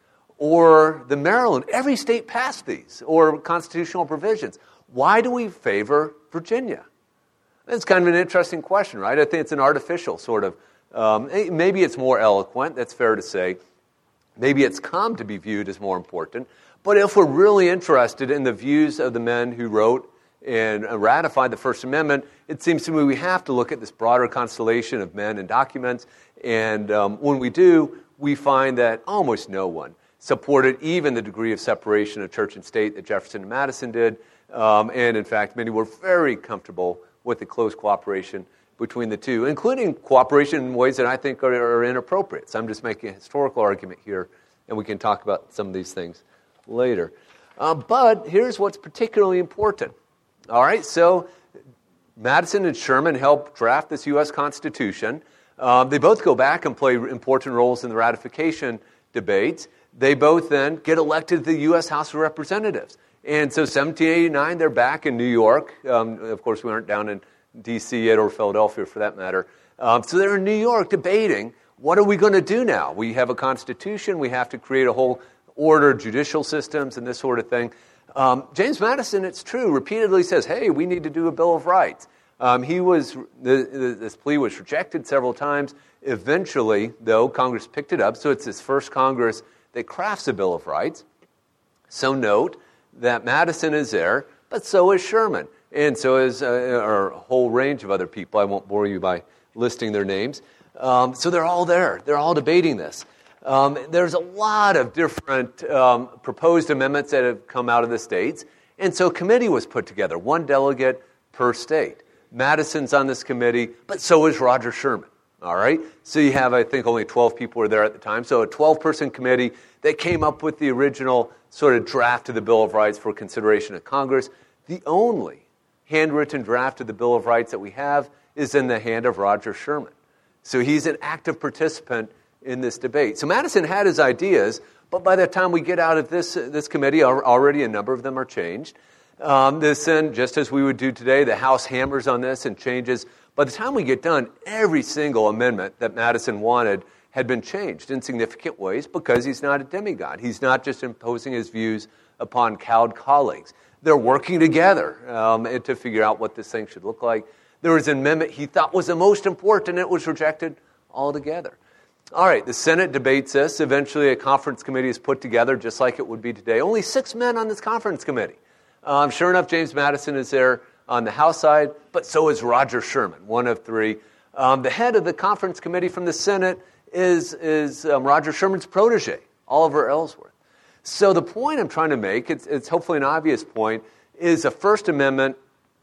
Or the Maryland? Every state passed these, or constitutional provisions. Why do we favor Virginia? It's kind of an interesting question, right? I think it's an artificial sort of, um, maybe it's more eloquent, that's fair to say. Maybe it's come to be viewed as more important. But if we're really interested in the views of the men who wrote and ratified the First Amendment, it seems to me we have to look at this broader constellation of men and documents. And um, when we do, we find that almost no one supported even the degree of separation of church and state that Jefferson and Madison did. Um, and in fact, many were very comfortable with the close cooperation between the two, including cooperation in ways that I think are, are inappropriate. So I'm just making a historical argument here, and we can talk about some of these things later. Uh, but here's what's particularly important. All right, so Madison and Sherman helped draft this U S Constitution. Um, they both go back and play important roles in the ratification debates. They both then get elected to the U S House of Representatives. And so seventeen eighty-nine, they're back in New York. Um, of course, we aren't down in D C yet, or Philadelphia for that matter. Um, so they're in New York debating, what are we going to do now? We have a constitution. We have to create a whole order, judicial systems, and this sort of thing. Um, James Madison, it's true, repeatedly says, hey, we need to do a Bill of Rights. Um, he was the, the, this plea was rejected several times. Eventually, though, Congress picked it up. So it's this first Congress that crafts a Bill of Rights. So note that Madison is there, but so is Sherman. And so is uh, or a whole range of other people. I won't bore you by listing their names. Um, so they're all there. They're all debating this. Um, there's a lot of different um, proposed amendments that have come out of the states. And so a committee was put together, one delegate per state. Madison's on this committee, but so is Roger Sherman. All right? So you have, I think, only twelve people were there at the time. So a twelve-person committee that came up with the original sort of draft of the Bill of Rights for consideration of Congress. The only handwritten draft of the Bill of Rights that we have is in the hand of Roger Sherman. So he's an active participant in this debate. So Madison had his ideas, but by the time we get out of this uh, this committee, already a number of them are changed. Um, this then, just as we would do today, the House hammers on this and changes. By the time we get done, every single amendment that Madison wanted had been changed in significant ways because he's not a demigod. He's not just imposing his views upon cowed colleagues. They're working together um, to figure out what this thing should look like. There was an amendment he thought was the most important, and it was rejected altogether. All right, the Senate debates this. Eventually, a conference committee is put together, just like it would be today. Only six men on this conference committee. Um, sure enough, James Madison is there on the House side, but so is Roger Sherman, one of three. Um, the head of the conference committee from the Senate is, is um, Roger Sherman's protege, Oliver Ellsworth. So the point I'm trying to make, it's, it's hopefully an obvious point, is the First Amendment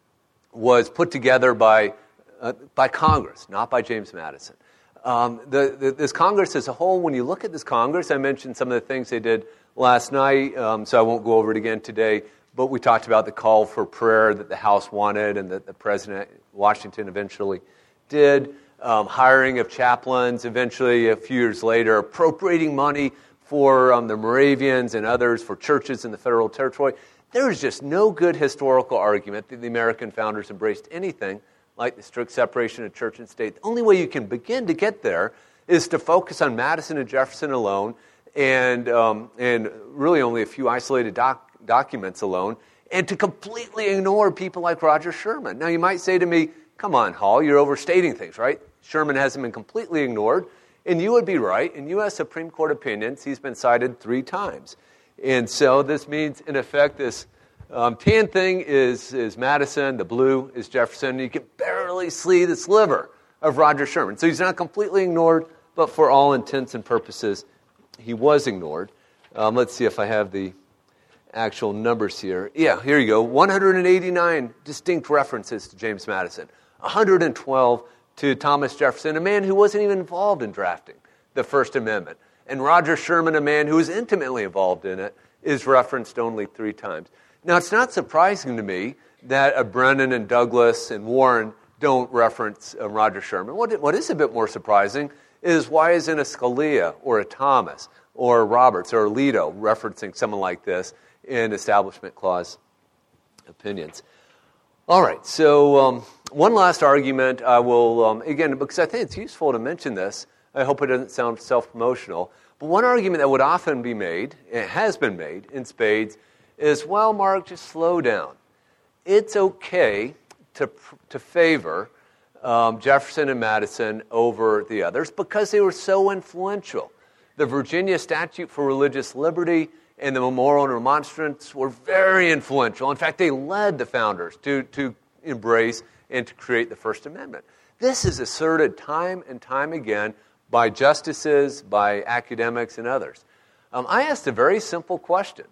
was put together by, uh, by Congress, not by James Madison. Um, the, the, this Congress as a whole, when you look at this Congress, I mentioned some of the things they did last night, um, so I won't go over it again today, but we talked about the call for prayer that the House wanted and that the President, Washington, eventually did, um, hiring of chaplains, eventually a few years later, appropriating money for um, the Moravians and others, for churches in the federal territory. There is just no good historical argument that the American founders embraced anything like the strict separation of church and state. The only way you can begin to get there is to focus on Madison and Jefferson alone, and um, and really only a few isolated doc- documents alone, and to completely ignore people like Roger Sherman. Now, you might say to me, come on, Hall, you're overstating things, right? Sherman hasn't been completely ignored, and you would be right. In U S Supreme Court opinions, he's been cited three times. And so this means, in effect, this Um, tan thing is, is Madison, the blue is Jefferson, and you can barely see the sliver of Roger Sherman. So he's not completely ignored, but for all intents and purposes, he was ignored. Um, let's see if I have the actual numbers here. Yeah, here you go. one hundred eighty-nine distinct references to James Madison, one hundred twelve to Thomas Jefferson, a man who wasn't even involved in drafting the First Amendment. And Roger Sherman, a man who was intimately involved in it, is referenced only three times. Now, it's not surprising to me that a Brennan and Douglas and Warren don't reference uh, Roger Sherman. What, what is a bit more surprising is why isn't a Scalia or a Thomas or a Roberts or a Alito referencing someone like this in Establishment Clause opinions? All right, so um, one last argument I will, um, again, because I think it's useful to mention this. I hope it doesn't sound self-promotional. But one argument that would often be made, and has been made in spades, is, well, Mark, just slow down. It's okay to to favor um, Jefferson and Madison over the others because they were so influential. The Virginia Statute for Religious Liberty and the Memorial and Remonstrance were very influential. In fact, they led the founders to, to embrace and to create the First Amendment. This is asserted time and time again by justices, by academics, and others. Um, I asked a very simple question.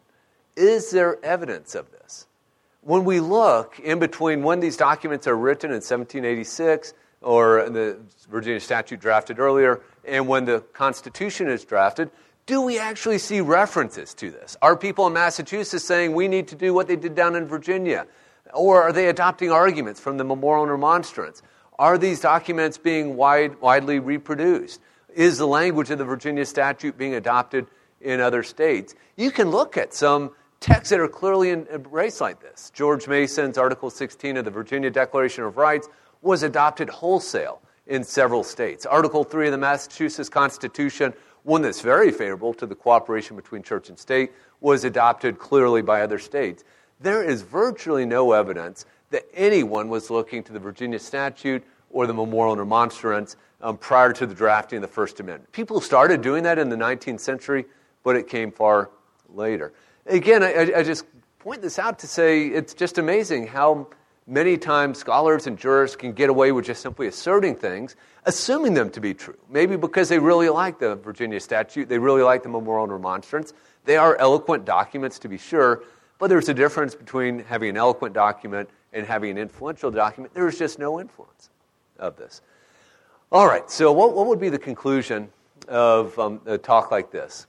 Is there evidence of this? When we look in between when these documents are written in seventeen eighty-six or the Virginia statute drafted earlier and when the Constitution is drafted, do we actually see references to this? Are people in Massachusetts saying we need to do what they did down in Virginia? Or are they adopting arguments from the Memorial and Remonstrance? Are these documents being wide, widely reproduced? Is the language of the Virginia statute being adopted in other states? You can look at some texts that are clearly embraced like this. George Mason's Article sixteen of the Virginia Declaration of Rights was adopted wholesale in several states. Article three of the Massachusetts Constitution, one that's very favorable to the cooperation between church and state, was adopted clearly by other states. There is virtually no evidence that anyone was looking to the Virginia statute or the Memorial and Remonstrance um, prior to the drafting of the First Amendment. People started doing that in the nineteenth century, but it came far later. Again, I, I just point this out to say it's just amazing how many times scholars and jurists can get away with just simply asserting things, assuming them to be true. Maybe because they really like the Virginia statute, they really like the Memorial and Remonstrance. They are eloquent documents, to be sure, but there's a difference between having an eloquent document and having an influential document. There is just no influence of this. All right, so what, what would be the conclusion of um, a talk like this?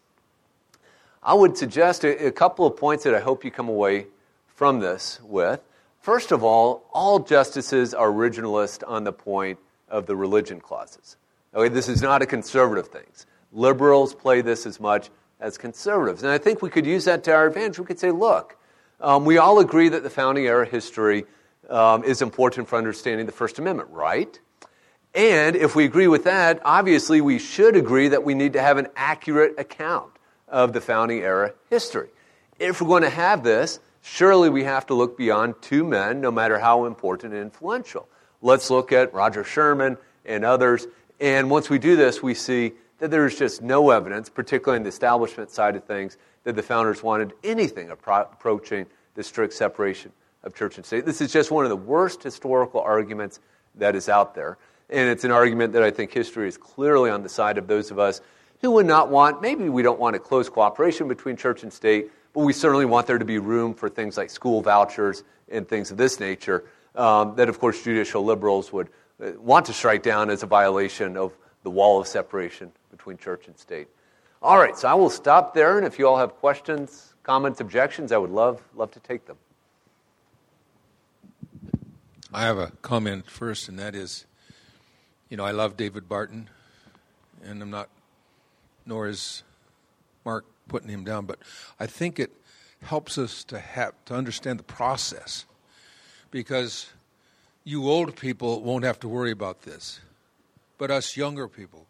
I would suggest a, a couple of points that I hope you come away from this with. First of all, all justices are originalist on the point of the religion clauses. Okay, this is not a conservative thing. Liberals play this as much as conservatives. And I think we could use that to our advantage. We could say, look, um, we all agree that the founding era history um, is important for understanding the First Amendment, right? And if we agree with that, obviously we should agree that we need to have an accurate account of the founding era history. If we're going to have this, surely we have to look beyond two men, no matter how important and influential. Let's look at Roger Sherman and others. And once we do this, we see that there's just no evidence, particularly in the establishment side of things, that the founders wanted anything appro- approaching the strict separation of church and state. This is just one of the worst historical arguments that is out there. And it's an argument that I think history is clearly on the side of those of us who would not want, maybe we don't want a close cooperation between church and state, but we certainly want there to be room for things like school vouchers and things of this nature um, that, of course, judicial liberals would uh, want to strike down as a violation of the wall of separation between church and state. All right, so I will stop there, and if you all have questions, comments, objections, I would love love to take them. I have a comment first, and that is, you know, I love David Barton, and I'm not, nor is Mark putting him down, but I think it helps us to have to understand the process, because you old people won't have to worry about this, but us younger people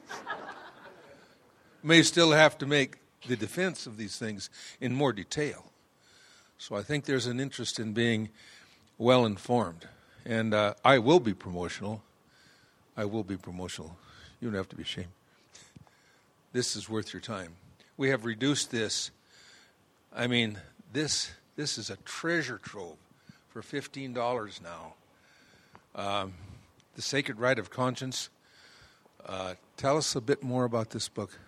may still have to make the defense of these things in more detail. So I think there's an interest in being well-informed. And uh, I will be promotional. I will be promotional. You don't have to be ashamed. This is worth your time. We have reduced this. I mean, this this is a treasure trove for fifteen dollars now. Um, the Sacred Right of Conscience. Uh, tell us a bit more about this book.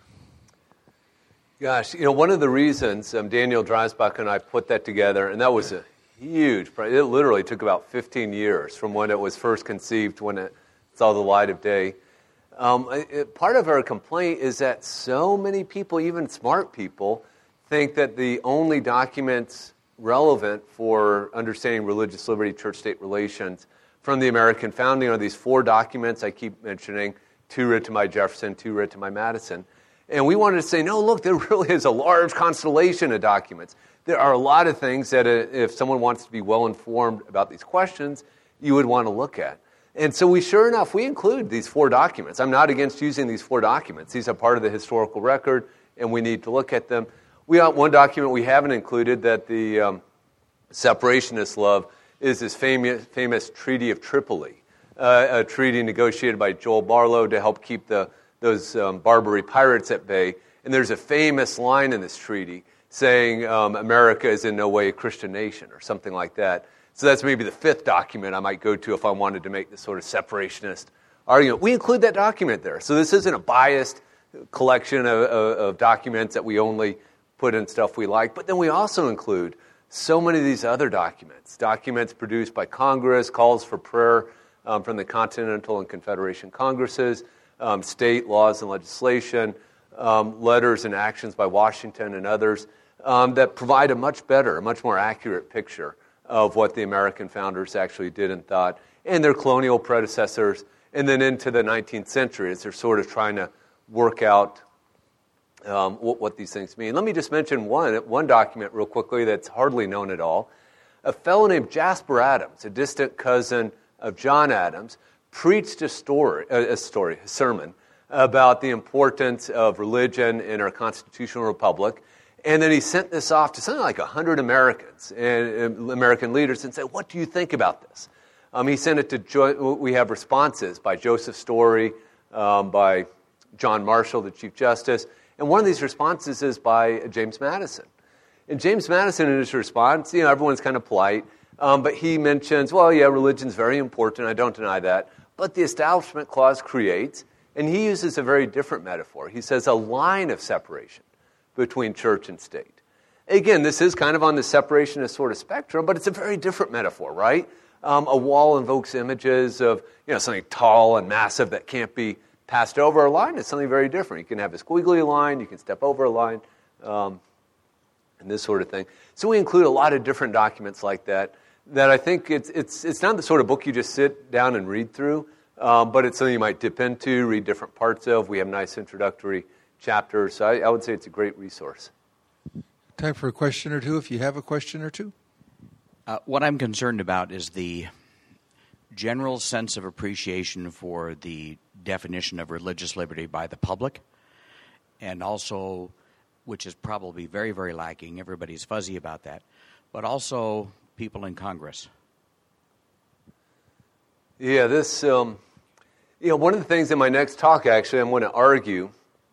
Gosh, you know, one of the reasons um, Daniel Dreisbach and I put that together, and that was a huge project. It literally took about fifteen years from when it was first conceived, when it saw the light of day. Um, it, part of our complaint is that so many people, even smart people, think that the only documents relevant for understanding religious liberty, church-state relations from the American founding are these four documents I keep mentioning, two written by Jefferson, two written by Madison. And we wanted to say, no, look, there really is a large constellation of documents. There are a lot of things that uh, if someone wants to be well-informed about these questions, you would want to look at. And so we, sure enough, we include these four documents. I'm not against using these four documents. These are part of the historical record, and we need to look at them. We have one document we haven't included that the um, separationists love is this famous, famous Treaty of Tripoli, uh, a treaty negotiated by Joel Barlow to help keep the those um, Barbary pirates at bay. And there's a famous line in this treaty saying um, America is in no way a Christian nation or something like that. So that's maybe the fifth document I might go to if I wanted to make this sort of separationist argument. We include that document there. So this isn't a biased collection of, of, of documents that we only put in stuff we like, but then we also include so many of these other documents, documents produced by Congress, calls for prayer um, from the Continental and Confederation Congresses, Um, state laws and legislation, um, letters and actions by Washington and others um, that provide a much better, a much more accurate picture of what the American founders actually did and thought, and their colonial predecessors, and then into the nineteenth century as they're sort of trying to work out um, what, what these things mean. Let me just mention one, one document real quickly that's hardly known at all. A fellow named Jasper Adams, a distant cousin of John Adams, preached a story, a story, a sermon about the importance of religion in our constitutional republic, and then he sent this off to something like a hundred Americans and American leaders and said, "What do you think about this?" Um, he sent it to. Jo- we have responses by Joseph Story, um, by John Marshall, the Chief Justice, and one of these responses is by James Madison. And James Madison, in his response, you know, everyone's kind of polite. Um, but he mentions, well, yeah, religion's very important. I don't deny that. But the Establishment Clause creates, and he uses a very different metaphor. He says a line of separation between church and state. Again, this is kind of on the separationist sort of spectrum, but it's a very different metaphor, right? Um, a wall invokes images of, you know, something tall and massive that can't be passed over. A line is something very different. You can have a squiggly line. You can step over a line, um, and this sort of thing. So we include a lot of different documents like that. That I think it's it's it's not the sort of book you just sit down and read through, um, but it's something you might dip into, read different parts of. We have nice introductory chapters, so I, I would say it's a great resource. Time for a question or two, if you have a question or two. Uh, what I'm concerned about is the general sense of appreciation for the definition of religious liberty by the public, and also, which is probably very, very lacking, everybody's fuzzy about that, but also people in Congress. Yeah, this, um, you know, one of the things in my next talk, actually, I'm going to argue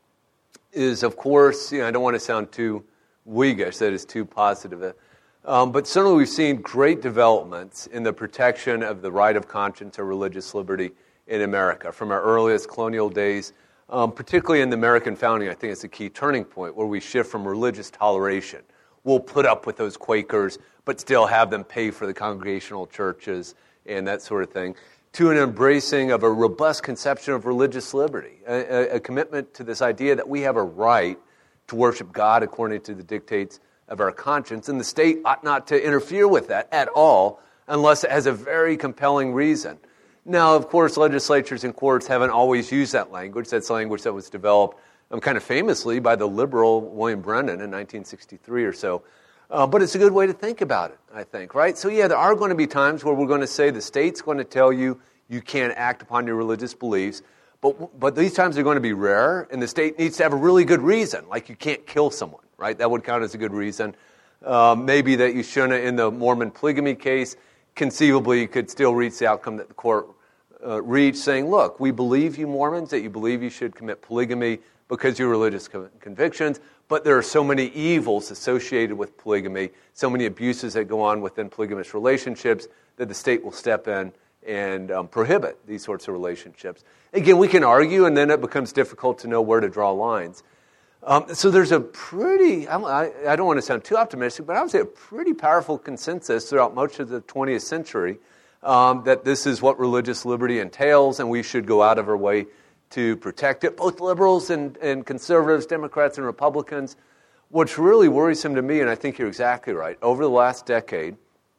is, of course, you know, I don't want to sound too weakish, that is too positive, um, but certainly we've seen great developments in the protection of the right of conscience or religious liberty in America from our earliest colonial days, um, particularly in the American founding. I think it's a key turning point where we shift from religious toleration. We'll put up with those Quakers, but still have them pay for the congregational churches and that sort of thing, to an embracing of a robust conception of religious liberty, a, a, a commitment to this idea that we have a right to worship God according to the dictates of our conscience, and the state ought not to interfere with that at all unless it has a very compelling reason. Now, of course, legislatures and courts haven't always used that language. That's language that was developed um, kind of famously by the liberal William Brennan in nineteen sixty-three or so. Uh, but it's a good way to think about it, I think, right? So, yeah, there are going to be times where we're going to say the state's going to tell you you can't act upon your religious beliefs, but but these times are going to be rare, and the state needs to have a really good reason, like you can't kill someone, right? That would count as a good reason. Um, maybe that you shouldn't, in the Mormon polygamy case, conceivably you could still reach the outcome that the court uh, reached, saying, look, we believe you Mormons, that you believe you should commit polygamy because of your religious co- convictions, but there are so many evils associated with polygamy, so many abuses that go on within polygamous relationships, that the state will step in and um, prohibit these sorts of relationships. Again, we can argue, and then it becomes difficult to know where to draw lines. Um, so there's a pretty, I, I don't want to sound too optimistic, but I would say a pretty powerful consensus throughout much of the twentieth century um, that this is what religious liberty entails, and we should go out of our way to protect it, both liberals and, and conservatives, Democrats and Republicans. What's really worrisome to me, and I think you're exactly right, over the last decade,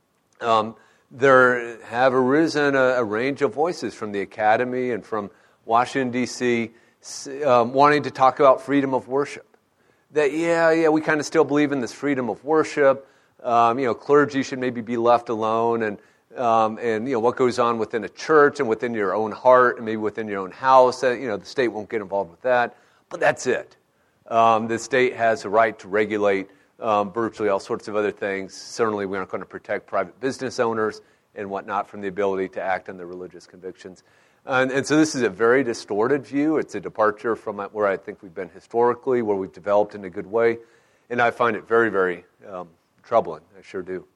um, there have arisen a, a range of voices from the academy and from Washington, D C, um, wanting to talk about freedom of worship. That, yeah, yeah, we kind of still believe in this freedom of worship. Um, you know, clergy should maybe be left alone, and Um, and, you know, what goes on within a church and within your own heart and maybe within your own house, uh, you know, the state won't get involved with that. But that's it. Um, the state has a right to regulate um, virtually all sorts of other things. Certainly we aren't going to protect private business owners and whatnot from the ability to act on their religious convictions. And, and so this is a very distorted view. It's a departure from where I think we've been historically, where we've developed in a good way. And I find it very, very um, troubling. I sure do.